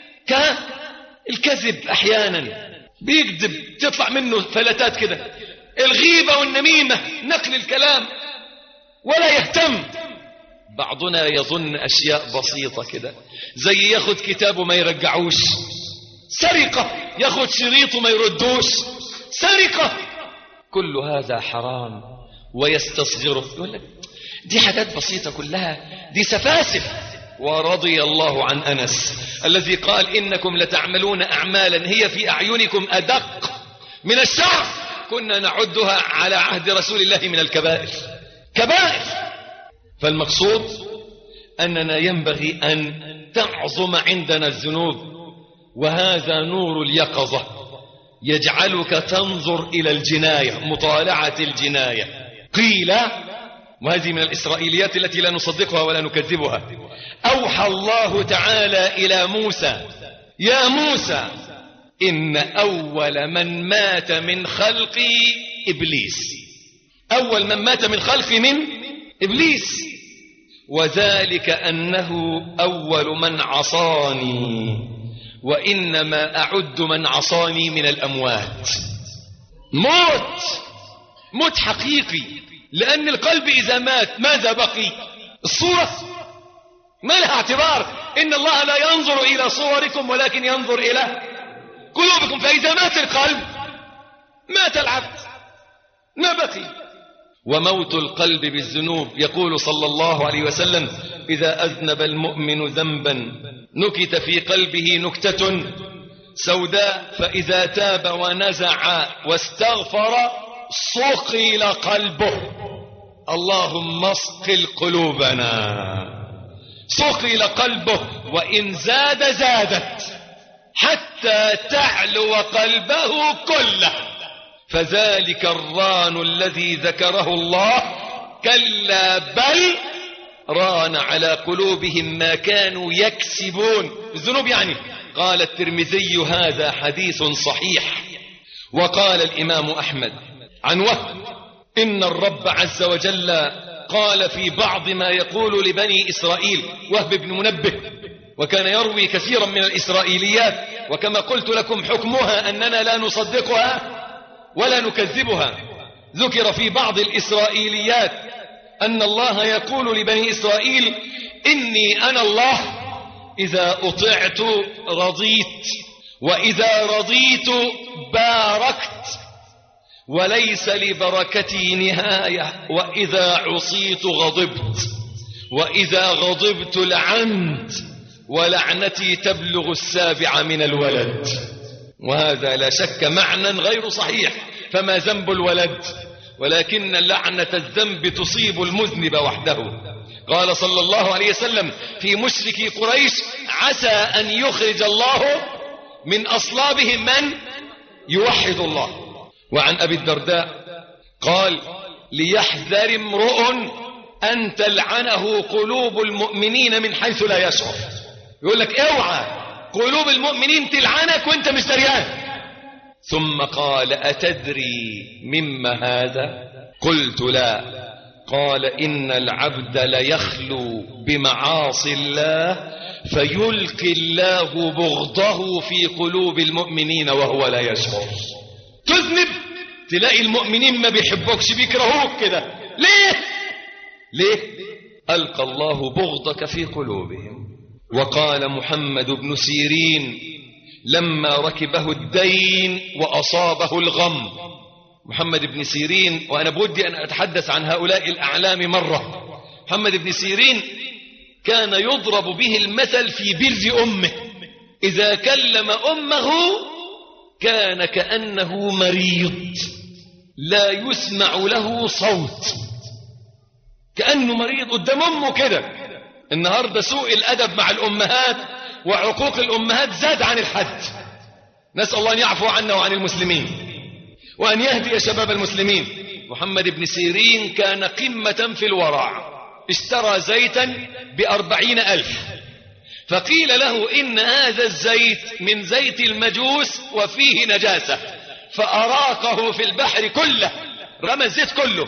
كالكذب أحيانا بيكذب تطلع منه فلتات كده، الغيبة والنميمة، نقل الكلام ولا يهتم. بعضنا يظن أشياء بسيطة كده، زي ياخد كتابه ما يرجعوش، سرقة، ياخد شريطه ما يردوش، سرقة. كل هذا حرام ويستصغره، يقول لك دي حاجات بسيطة كلها، دي سفاسف. ورضي الله عن أنس الذي قال إنكم لتعملون أعمالا هي في أعينكم أدق من الشعر كنا نعدها على عهد رسول الله من الكبائر. كبائر. فالمقصود أننا ينبغي أن تعظم عندنا الذنوب، وهذا نور اليقظة يجعلك تنظر إلى الجناية، مطالعة الجناية. قيل، وهذه من الإسرائيليات التي لا نصدقها ولا نكذبها، أوحى الله تعالى إلى موسى يا موسى إن أول من مات من خلقي إبليس. أول من مات من خلقي من إبليس، وذلك أنه أول من عصاني، وإنما أعد من عصاني من الأموات. موت، موت حقيقي، لأن القلب إذا مات ماذا بقي؟ الصورة ما لها اعتبار. إن الله لا ينظر إلى صوركم ولكن ينظر إلى قلوبكم. فإذا مات القلب مات العبد، ما بقي. وموت القلب بالذنوب، يقول صلى الله عليه وسلم إذا أذنب المؤمن ذنبا نكت في قلبه نكتة سوداء، فإذا تاب ونزع واستغفر صقل قلبه. اللهم اصقل قلوبنا. صقل قلبه، وإن زاد زادت حتى تعلو قلبه كله. فذلك الران الذي ذكره الله كلا بل ران على قلوبهم ما كانوا يكسبون. الذنوب يعني. قال الترمذي هذا حديث صحيح. وقال الإمام أحمد عن وهب إن الرب عز وجل قال في بعض ما يقول لبني إسرائيل، وهب بن منبه، وكان يروي كثيرا من الإسرائيليات، وكما قلت لكم حكمها أننا لا نصدقها ولا نكذبها. ذكر في بعض الإسرائيليات أن الله يقول لبني إسرائيل إني أنا الله إذا أطعت رضيت، وإذا رضيت باركت، وليس لبركتي نهاية، وإذا عصيت غضبت، وإذا غضبت لعنت، ولعنتي تبلغ السابع من الولد. وهذا لا شك معنى غير صحيح. فما ذنب الولد؟ ولكن لعنة الذنب تصيب المذنب وحده. قال صلى الله عليه وسلم في مشركي قريش: عسى أن يخرج الله من أصلابهم من يوحد الله. وعن أبي الدرداء قال: ليحذر امرؤ أن تلعنه قلوب المؤمنين من حيث لا يشعر. يقول لك اوعى قلوب المؤمنين تلعنك وانت مش دريان. ثم قال: أتدري مما هذا؟ قلت: لا. قال: إن العبد ليخلو بمعاصي الله فيلقي الله بغضه في قلوب المؤمنين وهو لا يشعر. تذنب تلاقي المؤمنين ما بيحبوكش، بيكرهوك كده. ليه؟ ليه؟ ألقى الله بغضك في قلوبهم. وقال محمد بن سيرين لما ركبه الدين وأصابه الغم، محمد بن سيرين، وأنا بودي أن أتحدث عن هؤلاء الأعلام مرة. محمد بن سيرين كان يضرب به المثل في بر أمه، إذا كلم أمه كان كأنه مريض لا يسمع له صوت، كأنه مريض قدام أمه كده. النهاردة سوء الأدب مع الأمهات وعقوق الأمهات زاد عن الحد. نسأل الله أن يعفو عنا وعن المسلمين وأن يهدي شباب المسلمين. محمد بن سيرين كان قمة في الورع، اشترى زيتا بأربعين ألف، فقيل له إن هذا الزيت من زيت المجوس وفيه نجاسة، فأراقه في البحر كله، رمى الزيت كله،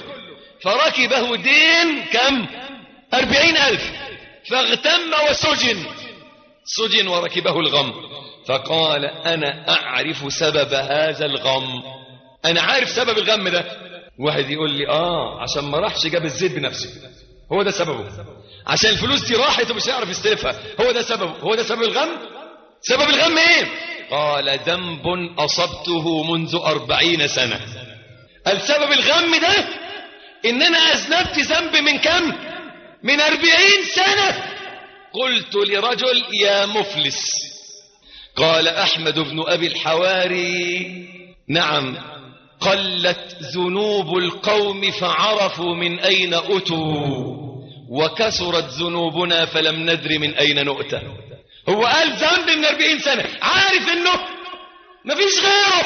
فركبه دين كم؟ أربعين ألف، فاغتم وسجن، سجن وركبه الغم. فقال: أنا أعرف سبب هذا الغم، أنا عارف سبب الغم ده. واحد يقول لي: آه عشان ما راحش جاب الزيت بنفسه، هو ده سببه، عشان الفلوس دي راحت ومش هيعرف يستلفها، هو ده سببه. هو ده سبب الغم؟ سبب الغم ايه؟ قال: ذنب أصبته منذ أربعين سنة. السبب الغم ده إن أنا أذنبت ذنب من كم؟ من أربعين سنة. قلت لرجل: يا مفلس. قال أحمد بن أبي الحواري: نعم، قلت ذنوب القوم فعرفوا من أين أتوا، وكثرت ذنوبنا فلم ندر من أين نؤتى. هو قال ذنب من أربعين سنة، عارف إنه مفيش غيره،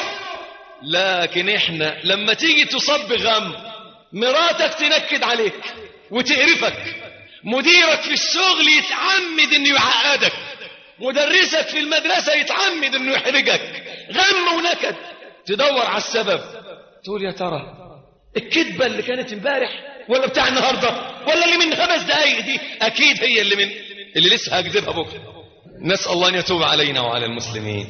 لكن إحنا لما تيجي تصب غم، مراتك تنكد عليك وتقرفك، مديرك في الشغل يتعمد إنه يعقدك، مدرسك في المدرسة يتعمد إنه يحرجك، غم ونكد. تدور على السبب، تقول: يا ترى الكذبة اللي كانت امبارح ولا بتاع النهاردة ولا اللي من خمس دقايق دي؟ أكيد هي اللي من اللي لسه هكذبها بكرة. نسأل الله أن يتوب علينا وعلى المسلمين.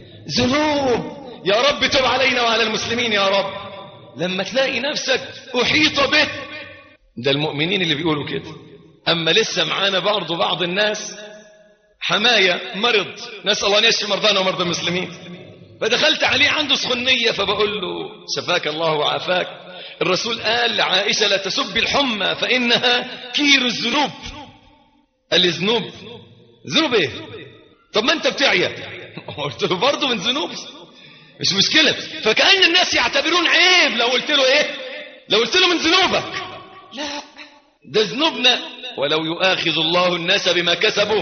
ذنوب، يا رب تب علينا وعلى المسلمين يا رب. لما تلاقي نفسك أحيط به، ده المؤمنين اللي بيقولوا كده. أما لسه معانا برضو بعض الناس حماية مرض، نسأل الله أن يشفي مرضانا ومرضى المسلمين، فدخلت عليه عنده سخنية، فبقول له: شفاك الله وعافاك، الرسول قال لعائشة: لا تسب الحمى فإنها كير الذنوب. قال لي: ذنوب؟ ذنوب ايه؟ طب ما انت بتعيا. قلت له: برضه من ذنوب، مش مشكلة. فكأن الناس يعتبرون عيب لو قلت له ايه؟ لو قلت له من ذنوبك. لا، ده ذنوبنا. ولو يؤاخذ الله الناس بما كسبوا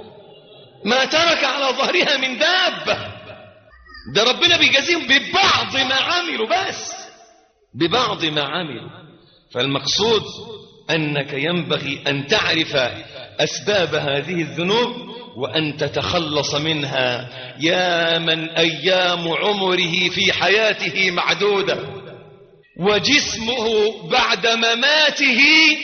ما ترك على ظهرها من دابة. ده ربنا بيجازيهم ببعض ما عملوا، بس ببعض ما عملوا. فالمقصود أنك ينبغي أن تعرف أسباب هذه الذنوب وأن تتخلص منها. يا من أيام عمره في حياته معدودة، وجسمه بعد مماته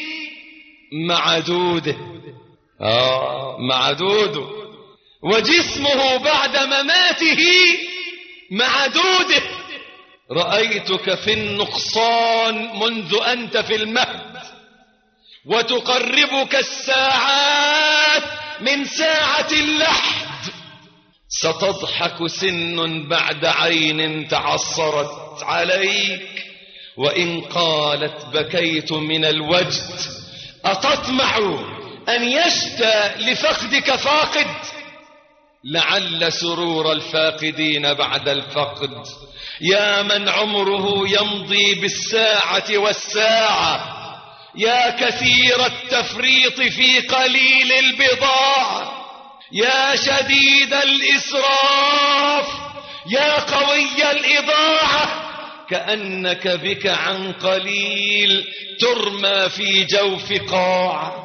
معدوده. آه معدوده، وجسمه بعد مماته معدوده. رأيتك في النقصان منذ أنت في المهد، وتقربك الساعات من ساعة اللحد. ستضحك سن بعد عين تعصرت عليك، وإن قالت بكيت من الوجد. أتطمع أن يشتى لفقدك فاقد؟ لعل سرور الفاقدين بعد الفقد. يا من عمره يمضي بالساعة والساعة، يا كثير التفريط في قليل البضاعة، يا شديد الإسراف، يا قوي الإضاعة، كأنك بك عن قليل ترمى في جوف قاع،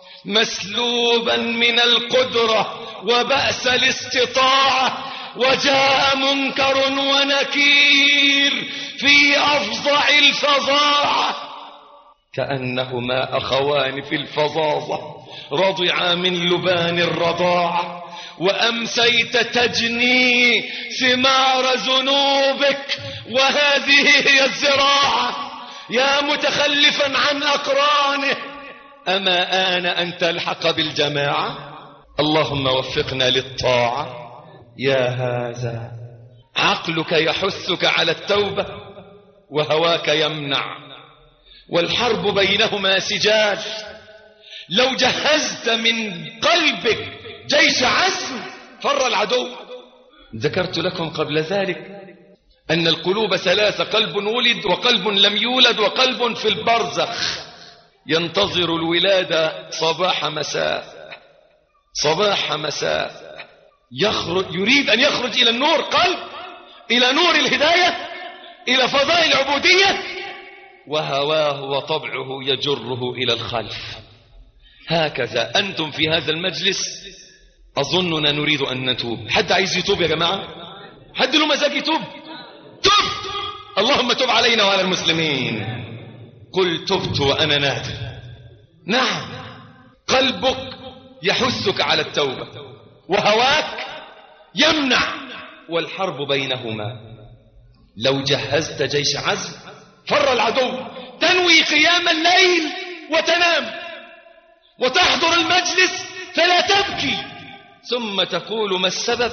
مسلوبا من القدرة وبأس الاستطاعة، وجاء منكر ونكير في أفظع الفظاعة، كأنهما أخوان في الفظاظة رضعا من لبان الرضاعة، وأمسيت تجني ثمار ذنوبك وهذه هي الزراعة، يا متخلفا عن أقرانه، أما آن أن تلحق بالجماعة؟ اللهم وفقنا للطاعة. يا هذا عقلك يحثك على التوبة وهواك يمنع، والحرب بينهما سجال. لو جهزت من قلبك جيش عزم فر العدو. ذكرت لكم قبل ذلك أن القلوب ثلاثة: قلب ولد، وقلب لم يولد، وقلب في البرزخ ينتظر الولادة صباح مساء صباح مساء، يخرج يريد أن يخرج إلى النور، قلب إلى نور الهداية، إلى فضاء العبودية، وهواه وطبعه يجره إلى الخلف. هكذا أنتم في هذا المجلس أظننا نريد أن نتوب. حد عايز يتوب يا جماعة؟ حد له مزاج يتوب؟ تب! اللهم تب علينا وعلى المسلمين. قل تبت وأنا نادم. نعم، قلبك يحثك على التوبة وهواك يمنع، والحرب بينهما. لو جهزت جيش عزم فر العدو، تنوي قيام الليل وتنام، وتحضر المجلس فلا تبكي، ثم تقول ما السبب؟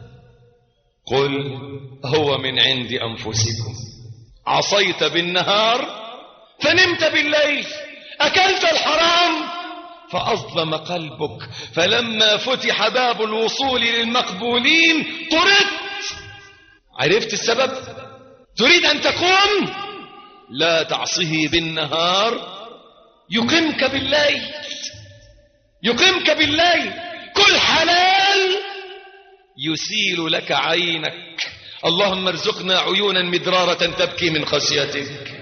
قل هو من عند أنفسكم، عصيت بالنهار فنمت بالليل، أكلت الحرام فأظلم قلبك، فلما فتح باب الوصول للمقبولين طردت. عرفت السبب؟ تريد أن تقوم؟ لا تعصه بالنهار يقيمك بالليل، يقيمك بالليل. كل حلال يسيل لك عينك. اللهم ارزقنا عيونا مدرارة تبكي من خشيتك.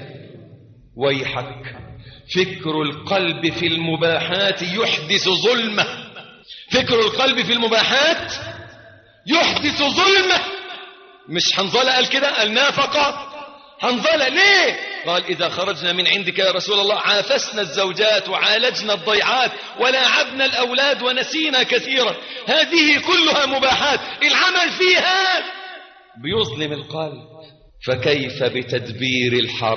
ويحك، فكر القلب في المباحات يحدث ظلمة. فكر القلب في المباحات يحدث ظلمة. مش حنظلة قال كده؟ قال نافقة حنظلة ليه؟ قال إذا خرجنا من عندك يا رسول الله عافسنا الزوجات وعالجنا الضيعات ولاعبنا الأولاد ونسينا كثيرا. هذه كلها مباحات، العمل فيها بيظلم القلب، فكيف بتدبير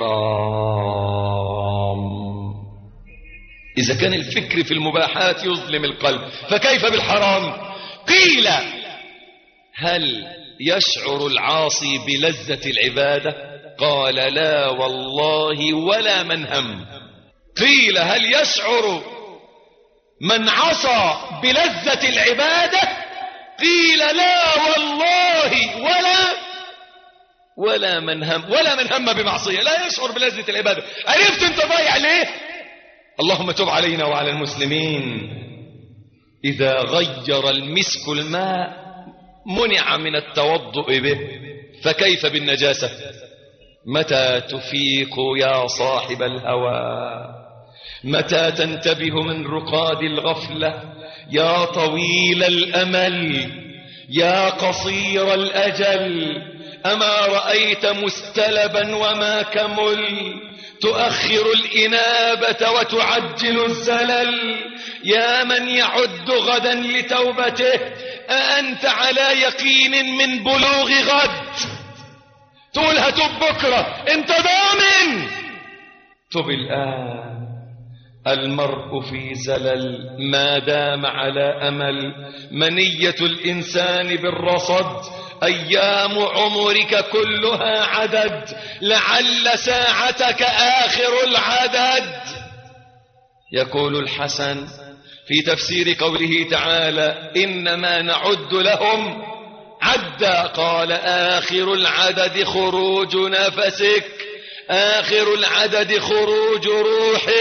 الحرام؟ إذا كان الفكر في المباحات يظلم القلب فكيف بالحرام؟ قيل هل يشعر العاصي بلذة العبادة؟ قال لا والله ولا من هم. قيل هل يشعر من عصى بلذة العبادة؟ قيل لا والله ولا ولا من هم ولا من هم بمعصية، لا يشعر بلذة العبادة. عرفت انت ضايع ليه؟ اللهم تب علينا وعلى المسلمين. إذا غير المسك الماء منع من التوضؤ به، فكيف بالنجاسة؟ متى تفيق يا صاحب الهوى؟ متى تنتبه من رقاد الغفلة؟ يا طويل الأمل، يا قصير الأجل، أما رأيت مستلبا وما كمل؟ تؤخر الإنابة وتعجل الزلل. يا من يعد غدا لتوبته، أأنت على يقين من بلوغ غد؟ تقول هتوب بكرة، انت ضامن؟ تب الآن. المرء في زلل ما دام على أمل. منية الإنسان بالرصد، أيام عمرك كلها عدد، لعل ساعتك آخر العدد. يقول الحسن في تفسير قوله تعالى إنما نعد لهم عدا، قال آخر العدد خروج نفسك، آخر العدد خروج روحك.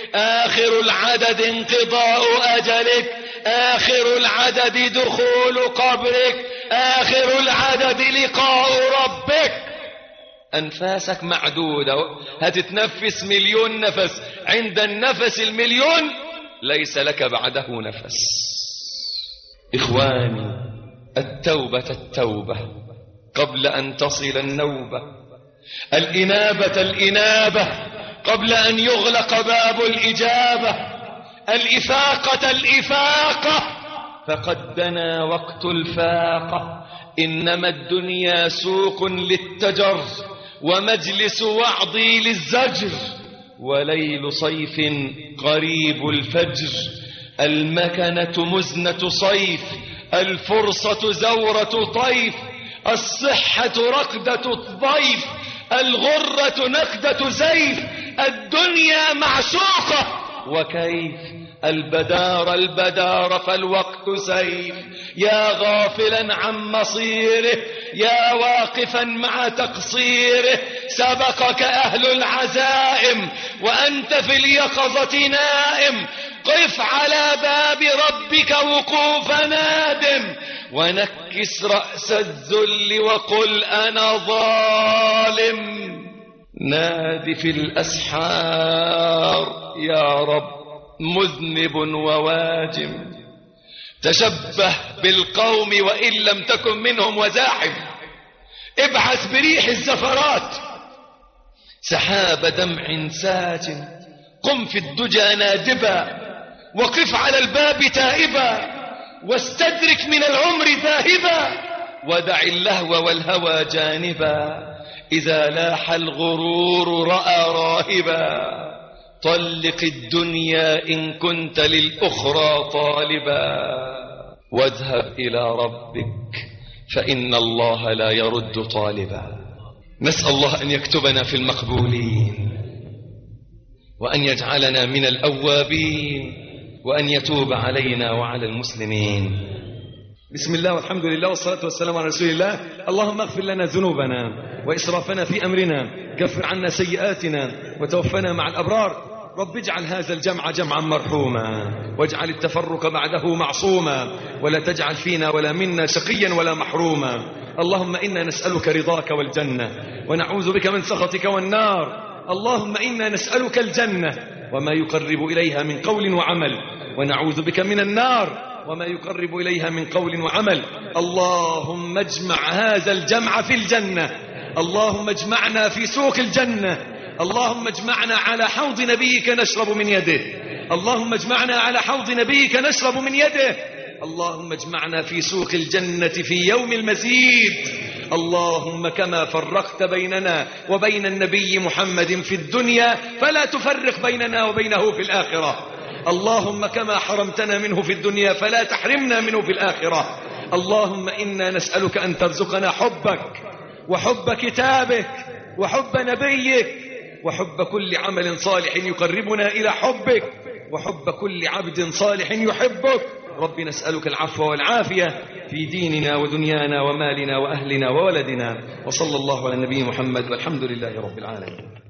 آخر العدد انقضاء أجلك، آخر العدد دخول قبرك، آخر العدد لقاء ربك. أنفاسك معدودة، هتتنفس مليون نفس، عند النفس المليون ليس لك بعده نفس. إخواني، التوبة التوبة قبل أن تصل النوبة، الإنابة الإنابة قبل أن يغلق باب الإجابة، الإفاقة الإفاقة فقد دنا وقت الفاقة. إنما الدنيا سوق للتجر ومجلس وعظي للزجر، وليل صيف قريب الفجر، المكنة مزنة صيف، الفرصة زورة طيف، الصحة رقدة ضيف، الغرة نقدة زيف، الدنيا معشوقة وكيف البدار البدار فالوقت سيف. يا غافلا عن مصيره، يا واقفا مع تقصيره، سبقك أهل العزائم وأنت في اليقظة نائم. قف على باب ربك وقوف نادم، ونكس رأس الذل وقل أنا ظالم. نادي في الأسحار يا رب مذنب وواجم. تشبه بالقوم وإن لم تكن منهم وزاحم، ابعث بريح الزفرات سحاب دمع ساجن. قم في الدجى نادبا، وقف على الباب تائبا، واستدرك من العمر ذاهبا، ودع اللهو والهوى جانبا. إذا لاح الغرور رأى راهبا، طلق الدنيا إن كنت للأخرى طالبا، واذهب إلى ربك فإن الله لا يرد طالبا. نسأل الله أن يكتبنا في المقبولين، وأن يجعلنا من الأوابين، وأن يتوب علينا وعلى المسلمين. بسم الله والحمد لله والصلاة والسلام على رسول الله. اللهم اغفر لنا ذنوبنا وإسرافنا في أمرنا، كفر عنا سيئاتنا وتوفنا مع الأبرار. رب اجعل هذا الجمع جمعا مرحوما، واجعل التفرق بعده معصوما، ولا تجعل فينا ولا منا شقيا ولا محروما. اللهم إنا نسألك رضاك والجنة، ونعوذ بك من سخطك والنار. اللهم إنا نسألك الجنة وما يقرب إليها من قول وعمل، ونعوذ بك من النار وما يقرب إليها من قول وعمل. اللهم اجمع هذا الجمع في الجنة، اللهم اجمعنا في سوق الجنة، اللهم اجمعنا على حوض نبيك نشرب من يده، اللهم اجمعنا على حوض نبيك نشرب من يده، اللهم اجمعنا في سوق الجنة في يوم المزيد. اللهم كما فرقت بيننا وبين النبي محمد في الدنيا فلا تفرق بيننا وبينه في الآخرة. اللهم كما حرمتنا منه في الدنيا فلا تحرمنا منه في الآخرة. اللهم إنا نسألك أن ترزقنا حبك وحب كتابك وحب نبيك وحب كل عمل صالح يقربنا إلى حبك وحب كل عبد صالح يحبك. رب نسألك العفو والعافية في ديننا ودنيانا ومالنا وأهلنا وولدنا. وصلى الله على النبي محمد، والحمد لله رب العالمين.